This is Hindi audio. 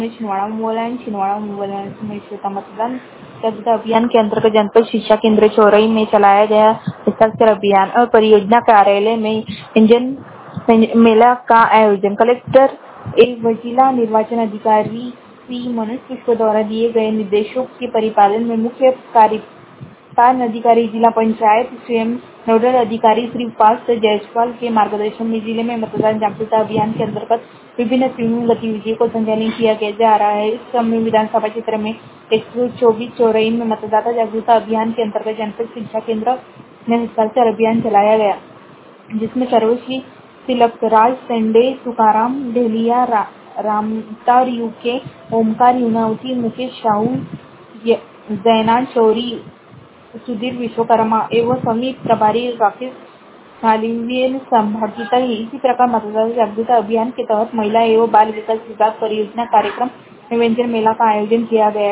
छिंदवाड़ा में श्रोता मतदान जागरूकता अभियान के अंतर्गत जनपद शिक्षा केंद्र चौरई में चलाया गया हस्ताक्षर अभियान और परियोजना कार्यालय में इंजन मेला का आयोजन कलेक्टर एवं जिला निर्वाचन अधिकारी श्री मनोज पुष्प द्वारा दिए गए निर्देशों के परिपालन में मुख्य कार्यपालन अधिकारी जिला पंचायत स्वयं नोडल अधिकारी श्री उपास्य जायसवाल के मार्गदर्शन में जिले में मतदान जागरूकता अभियान के अंतर्गत विभिन्न स्वीमिंग गतिविधियों को संचालन किया जा रहा है। इस क्रम में विधानसभा क्षेत्र में 124 चौरई में मतदाता जागरूकता अभियान के अंतर्गत जनपद शिक्षा केंद्र में हस्ताक्षर अभियान चलाया गया, जिसमें सर्वश्री तिलक राज संडे तुकाराम ढेलिया रामतार यूके ओमकार यूनावती मुकेश साहू जयनाथ चौरी सुधीर विश्वकर्मा एवं समिति प्रभारी राकेश हालिवेल संभागित है। इसी प्रकार मतदाता जागरूकता अभियान के तहत महिला एवं बाल विकास विभाग परियोजना कार्यक्रम में व्यंजन मेला का आयोजन किया गया है।